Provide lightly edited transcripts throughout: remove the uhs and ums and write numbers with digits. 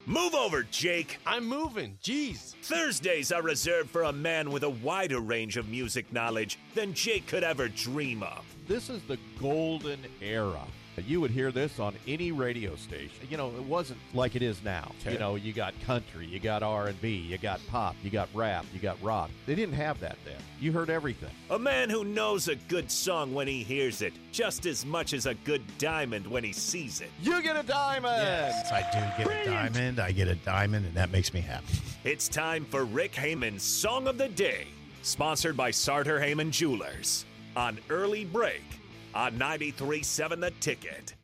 Move over, Jake. I'm moving. Jeez. Thursdays are reserved for a man with a wider range of music knowledge than Jake could ever dream of. This is the golden era. You would hear this on any radio station. You know, it wasn't like it is now. Okay. You know, you got country, you got R&B, you got pop, you got rap, you got rock. They didn't have that then. You heard everything. A man who knows a good song when he hears it, just as much as a good diamond when he sees it. You get a diamond! Yes, I do get a diamond. I get a diamond, and that makes me happy. It's time for Rick Heyman's Song of the Day, sponsored by Sartor Heyman Jewelers, on Early Break on 93.7 The Ticket.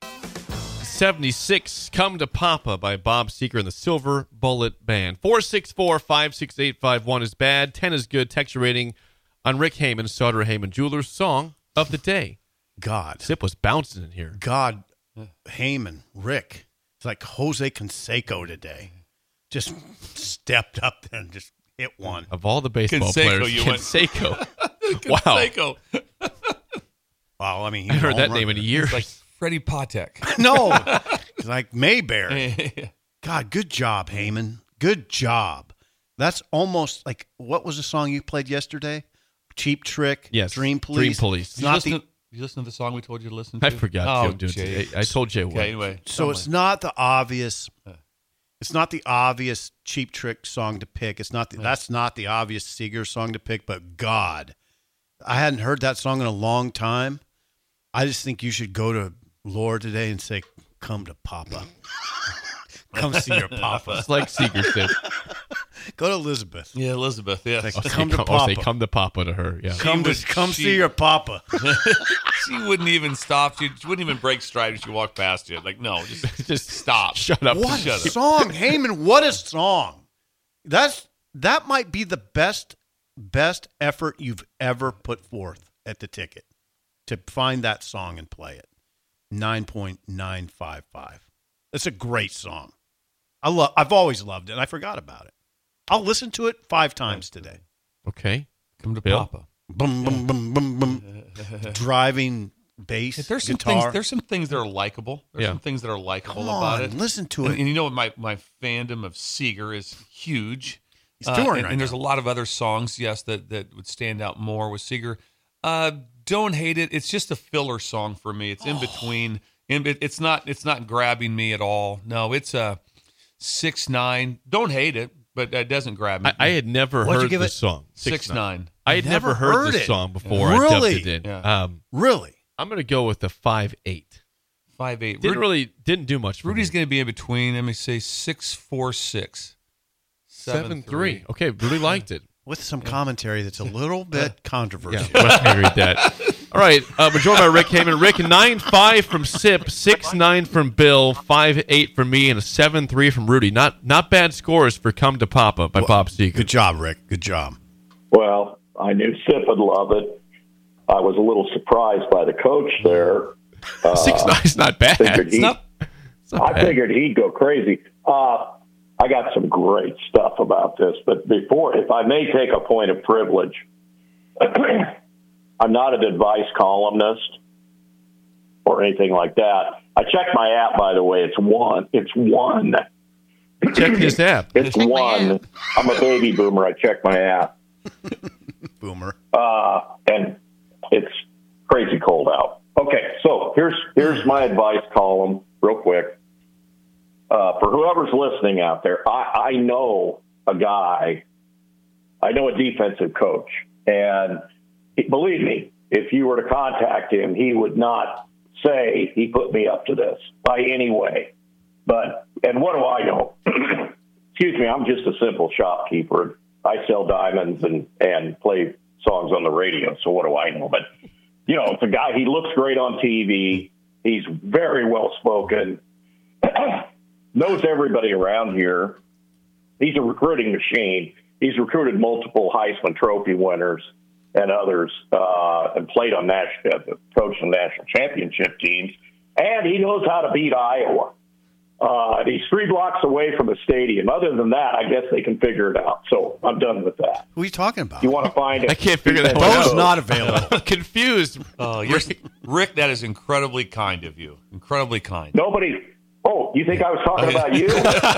76, Come to Papa by Bob Seger and the Silver Bullet Band. 464-56851 is bad. 10 is good. Texture rating on Rick Heyman, Sartor Heyman Jewelers, Song of the Day. God. Sip was bouncing in here. God, Heyman, Rick. It's like Jose Canseco today. Just stepped up there and just hit one. Of all the baseball Canseco, players, you went- Canseco. Wow. Canseco. Wow, I mean, I heard that name in a year. Like Freddie Patek. No, it's like Mayberry. God, good job, Heyman. Good job. That's almost like, what was the song you played yesterday? Cheap Trick. Yes, Dream Police. Dream Police. It's not you listen to the song we told you to listen to? I forgot Oh, to do it Jay. today. I told Jay what. Okay, anyway. So it's not the obvious. It's not the obvious Cheap Trick song to pick. It's not. That's not the obvious Seeger song to pick. But God, I hadn't heard that song in a long time. I just think you should go to Lord today and say, "Come to Papa, come see your Papa." It's like Seeger said. Go to Elizabeth. Yeah, Elizabeth, yeah. Like, I'll say come to I'll Papa. say come to Papa to her. Yeah. Come see your Papa. She wouldn't even stop. She wouldn't even break stride if she walked past you. Like, no, just stop. Shut up. What Shut a up. song, Heyman! What a song. That might be the best effort you've ever put forth at the Ticket to find that song and play it. 9.955. It's a great song. I've always loved it. And I forgot about it. I'll listen to it 5 times today. Okay. Come to Bill? Papa. Boom, boom, boom, boom, boom. Driving bass, There's some guitar. things. There's some things that are likable. There's Yeah. some things that are likable Come about on, it. listen to And, it. and you know what? My fandom of Seeger is huge. He's touring right and there's now. a lot of other songs, yes, that would stand out more with Seeger. Don't hate it. It's just a filler song for me. It's in between. It's not grabbing me at all. No, it's a 6-9. Don't hate it, but it doesn't grab me. I had never What'd you heard give this it? song. 6-9. I had never heard heard this it. song before. Really? I jumped it in. Yeah. Really? I'm going to go with the 5-8. 5-8. Didn't do much for Rudy's me. going to be in between. Let me say 6-4-6. 7-3. Okay, really liked it. With some commentary that's a little bit Yeah, controversial. let me read that. All right, we're joined by Rick Heyman. Rick, 9-5 from Sip, 6-9 from Bill, 5-8 from me, and a 7-3 from Rudy. Not bad scores for Come to Papa by Bob Seger. Good job, Rick. Good job. Well, I knew Sip would love it. I was a little surprised by the coach there. 6-9 is not bad. Figured It's not I bad. figured he'd go crazy. I got some great stuff about this, but before, if I may take a point of privilege, I'm not an advice columnist or anything like that. I checked my app, by the way. It's one. Check his app. It's one. I'm a baby boomer. I check my app. Boomer. And it's crazy cold out. Okay, so here's my advice column real quick. For whoever's listening out there, I know a guy, I know a defensive coach, and believe me, if you were to contact him, he would not say he put me up to this by any way. And what do I know? Excuse me, I'm just a simple shopkeeper. I sell diamonds and play songs on the radio, so what do I know? But, it's a guy, he looks great on TV. He's very well-spoken. Knows everybody around here. He's a recruiting machine. He's recruited multiple Heisman Trophy winners and others, and played on coached on national championship teams. And he knows how to beat Iowa. He's 3 blocks away from the stadium. Other than that, I guess they can figure it out. So I'm done with that. Who are you talking about? You want to find it? I can't figure that one Bo's out. not available. I'm confused. Rick, that is incredibly kind of you. Incredibly kind. Nobody. Oh, you think I was talking about you?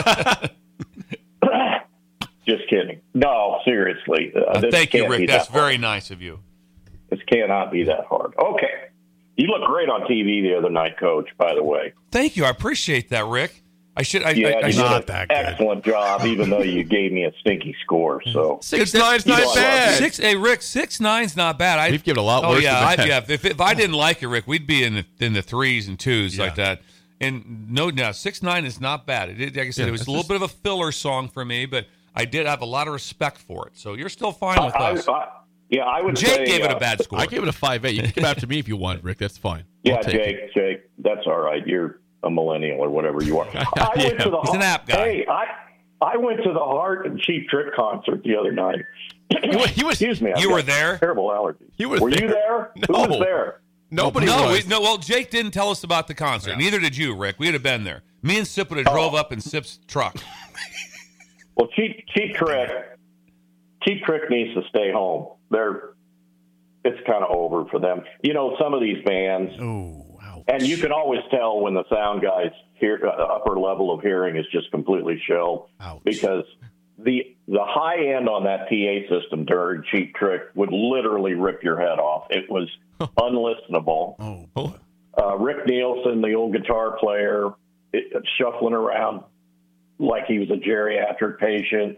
Just kidding. No, seriously. This Thank you, can't be Rick. that That's very nice of you. This cannot be that hard. Okay. You look great on TV the other night, Coach, by the way. Thank you. I appreciate that, Rick. I should. You I did should. an excellent job, even though you gave me a stinky score. So 6'9" not You know I bad. love Hey, Rick, 6'9's not bad. We've given a lot Oh worse yeah, than that. If I didn't like it, Rick, we'd be in the threes and twos like that. And no, 6'9" is not bad. Like I said, it was a little bit of a filler song for me, but I did have a lot of respect for it. So you're still fine with us. I would Jake say, gave it a bad score. I gave it a 5.8. You can come after me if you want, Rick. That's fine. Yeah, I'll take it. Jake, that's all right. You're a millennial or whatever you are. I went to the He's an app guy. Hey, I went to the Heart and Cheap Trick concert the other night. Excuse me. I've You got were there? Terrible allergies. You were you there? there? No. Who was there? Nobody No, was. well, Jake didn't tell us about the concert. Neither did you, Rick. We'd have been there. Me and Sip would have drove up in Sip's truck. Well, Cheap Trick needs to stay home. It's kind of over for them. You know, some of these bands, and you can always tell when the sound guy's upper level of hearing is just completely shelled because the high end on that PA system during Cheap Trick would literally rip your head off. It was unlistenable. Rick Nielsen, the old guitar player, shuffling around like he was a geriatric patient.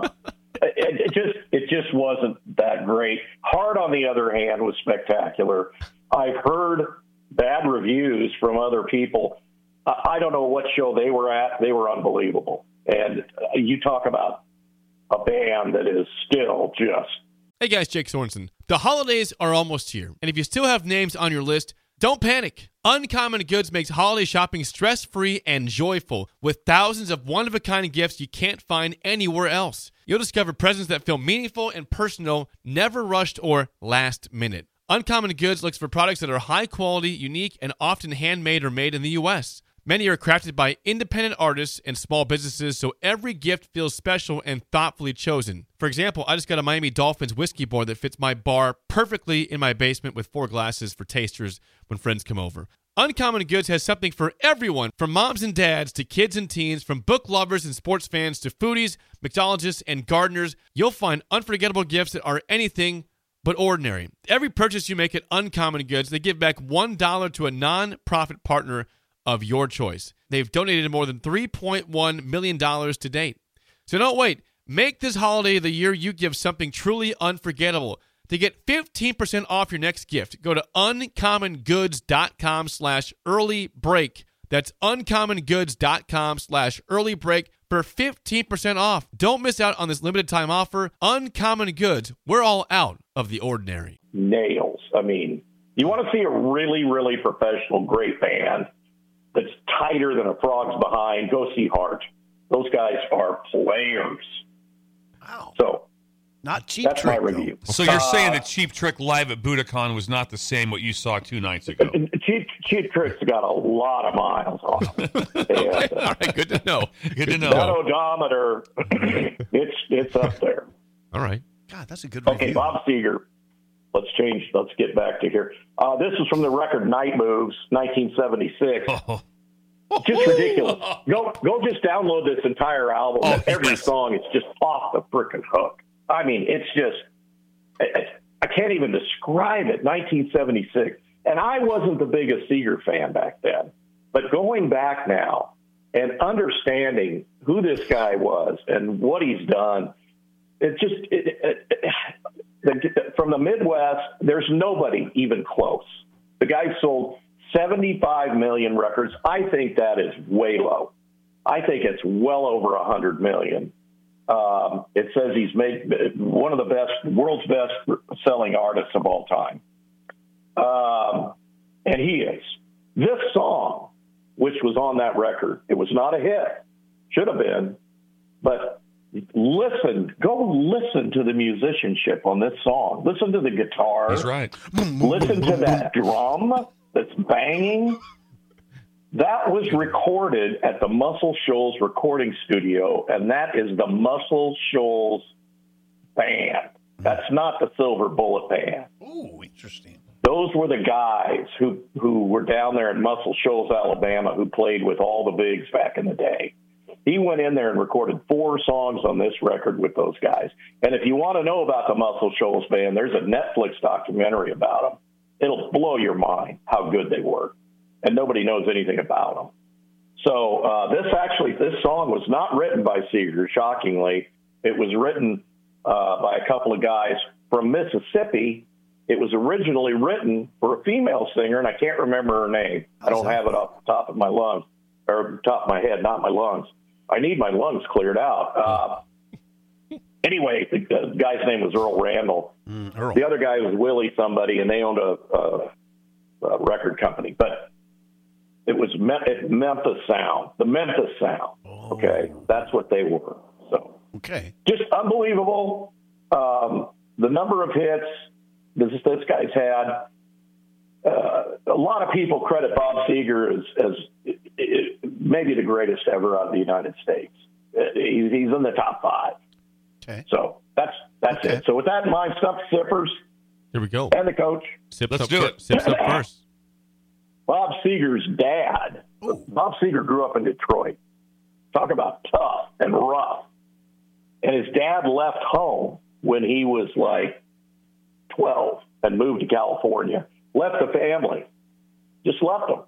It just wasn't that great. Hard, on the other hand, was spectacular. I've heard bad reviews from other people. I don't know what show they were at. They were unbelievable. And you talk about a band that is still just... Hey guys, Jake Sorensen. The holidays are almost here, and if you still have names on your list, don't panic. Uncommon Goods makes holiday shopping stress-free and joyful with thousands of one-of-a-kind gifts you can't find anywhere else. You'll discover presents that feel meaningful and personal, never rushed or last minute. Uncommon Goods looks for products that are high quality, unique, and often handmade or made in the U.S. Many are crafted by independent artists and small businesses, so every gift feels special and thoughtfully chosen. For example, I just got a Miami Dolphins whiskey board that fits my bar perfectly in my basement with 4 glasses for tasters when friends come over. Uncommon Goods has something for everyone, from moms and dads to kids and teens, from book lovers and sports fans to foodies, mixologists, and gardeners. You'll find unforgettable gifts that are anything but ordinary. Every purchase you make at Uncommon Goods, they give back $1 to a non-profit partner of your choice. They've donated more than $3.1 million to date. So don't wait. Make this holiday the year you give something truly unforgettable. To get 15% off your next gift, go to uncommongoods.com/earlybreak. That's uncommongoods.com/earlybreak for 15% off. Don't miss out on this limited time offer. Uncommon Goods. We're all out of the ordinary. Nails. I mean, you want to see a really, really professional, great band that's tighter than a frog's behind, go see Heart. Those guys are players. Wow. So Not Cheap that's Trick, my review. So you're saying that Cheap Trick live at Budokan was not the same what you saw 2 nights ago? Cheap Trick's got a lot of miles on it. And, All right, good to know. Good to know. that odometer, it's up there. All right. God, that's a good Okay, review. Bob Seger. Let's get back to here. This is from the record Night Moves, 1976. Oh. Just ridiculous. Go just download this entire album. Oh, Every yes. song is just off the frickin' hook. I mean, it's just, I can't even describe it. 1976. And I wasn't the biggest Seeger fan back then. But going back now and understanding who this guy was and what he's done, from the Midwest, there's nobody even close. The guy sold 75 million records. I think that is way low. I think it's well over 100 million. It says he's made one of the world's best selling artists of all time. And he is. This song, which was on that record, it was not a hit. Should have been. But go listen to the musicianship on this song. Listen to the guitar. He's right. Listen to that drum that's banging. That was recorded at the Muscle Shoals recording studio, and that is the Muscle Shoals band. That's not the Silver Bullet band. Ooh, interesting. those were the guys who were down there in Muscle Shoals, Alabama, who played with all the bigs back in the day. He went in there and recorded 4 songs on this record with those guys. And if you want to know about the Muscle Shoals band, there's a Netflix documentary about them. It'll blow your mind how good they were. And nobody knows anything about them. So this song was not written by Seeger, shockingly. It was written by a couple of guys from Mississippi. It was originally written for a female singer, and I can't remember her name. I don't have it off the top of my lungs, or top of my head, not my lungs. I need my lungs cleared out. Anyway, the guy's name was Earl Randall. Earl. The other guy was Willie somebody, and they owned a record company. But it was Memphis Sound, the Memphis Sound. Okay, that's what they were. So Okay. just unbelievable. The number of hits this guy's had. A lot of people credit Bob Seger as maybe the greatest ever out of the United States. He's in the top 5. Okay. So that's Okay. it. So with that in mind, Stump Sippers Here we go. and the coach, Sips Let's up, do it. Sips up first. Bob Seger's dad. Ooh. Bob Seger grew up in Detroit. Talk about tough and rough. And his dad left home when he was like 12 and moved to California. Left the family. Just left them.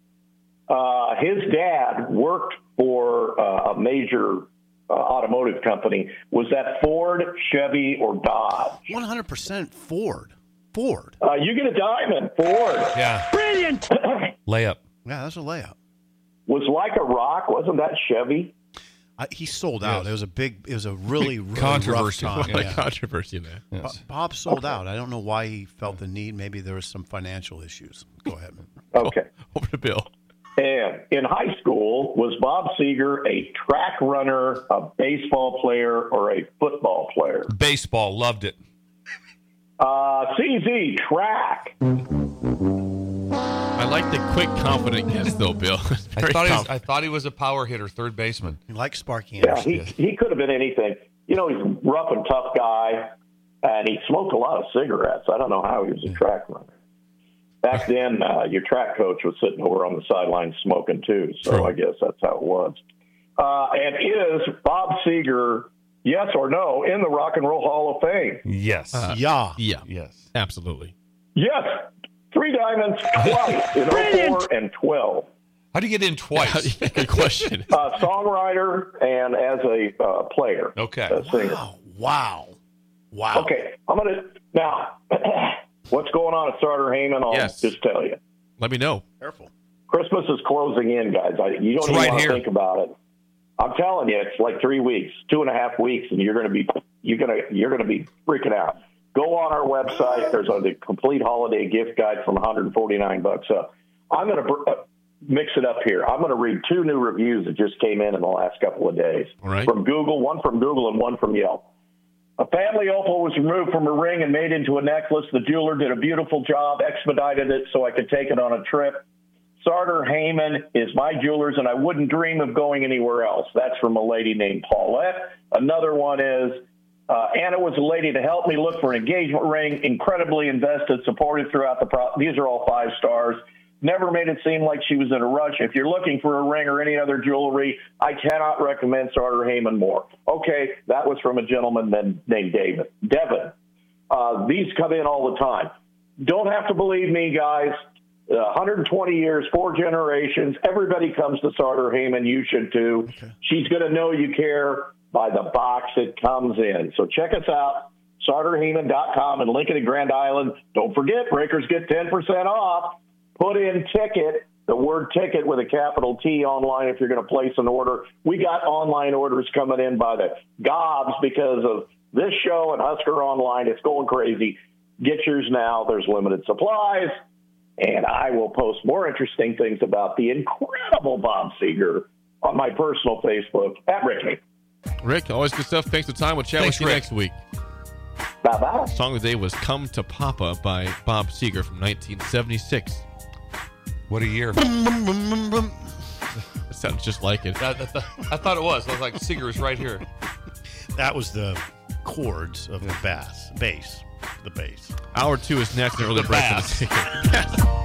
His dad worked for a major automotive company. Was that Ford, Chevy, or Dodge? 100% Ford. Ford. You get a diamond. Ford. Yeah. Brilliant. Layup. Yeah, that's a layup. Was Like a Rock, wasn't that Chevy? He sold out. Yes. It was a really, really Controversy. rough A time. lot of Yeah. controversy in there. Yes. Bob sold out. I don't know why he felt the need. Maybe there was some financial issues. Go ahead. Okay. Over to Bill. And in high school, was Bob Seger a track runner, a baseball player, or a football player? Baseball. Loved it. CZ, track. I like the quick, confident guess, though, Bill. Very confident. I thought he was a power hitter, third baseman. You like Sparky Yeah, Anderson. he could have been anything. You know, he's a rough and tough guy, and he smoked a lot of cigarettes. I don't know how he was a track runner. Back then, your track coach was sitting over on the sideline smoking too, so True. I guess that's how it was. And is Bob Seger, yes or no, in the Rock and Roll Hall of Fame? Yes. Yeah. Yeah, Yes. absolutely. Yes. 3 diamonds twice in 04 and 12. How do you get in twice? Good question. Songwriter and as a player. Okay. A singer. Wow. Okay, I'm going to now. What's going on at Starter Heyman? I'll Yes. just tell you. Let me know. Careful. Christmas is closing in, guys. You don't It's even right want to here. think about it. I'm telling you, it's like 3 weeks, 2.5 weeks, and you're going to be freaking out. Go on our website. There's the complete holiday gift guide from $149 up. I'm going to mix it up here. I'm going to read 2 new reviews that just came in the last couple of days. All right. From Google, one from Google and one from Yelp. A family opal was removed from a ring and made into a necklace. The jeweler did a beautiful job, expedited it so I could take it on a trip. Sartor Heyman is my jewelers, and I wouldn't dream of going anywhere else. That's from a lady named Paulette. Another one is, Anna was a lady to help me look for an engagement ring, incredibly invested, supported throughout the process. These are all 5 stars. Never made it seem like she was in a rush. If you're looking for a ring or any other jewelry, I cannot recommend Sartor Heyman more. Okay, that was from a gentleman named Devin. These come in all the time. Don't have to believe me, guys. 120 years, 4 generations. Everybody comes to Sartor Heyman. You should too. Okay. She's going to know you care by the box it comes in. So check us out, SartorHeyman.com in Lincoln and Grand Island. Don't forget, Breakers get 10% off. Put in ticket, the word ticket with a capital T online if you're going to place an order. We got online orders coming in by the gobs because of this show and Husker Online. It's going crazy. Get yours now. There's limited supplies. And I will post more interesting things about the incredible Bob Seger on my personal Facebook at Rick Hay. Rick, always good stuff. Thanks for the time. We'll chat Thanks, with you Rick. next week. Bye-bye. Song of the day was Come to Papa by Bob Seger from 1976. What a year. It sounds just like it. I thought it was. I was like, Seeger is right here. That was the chords of the bass. the bass. Hour 2 is next. An early The break. bass. For the ticket.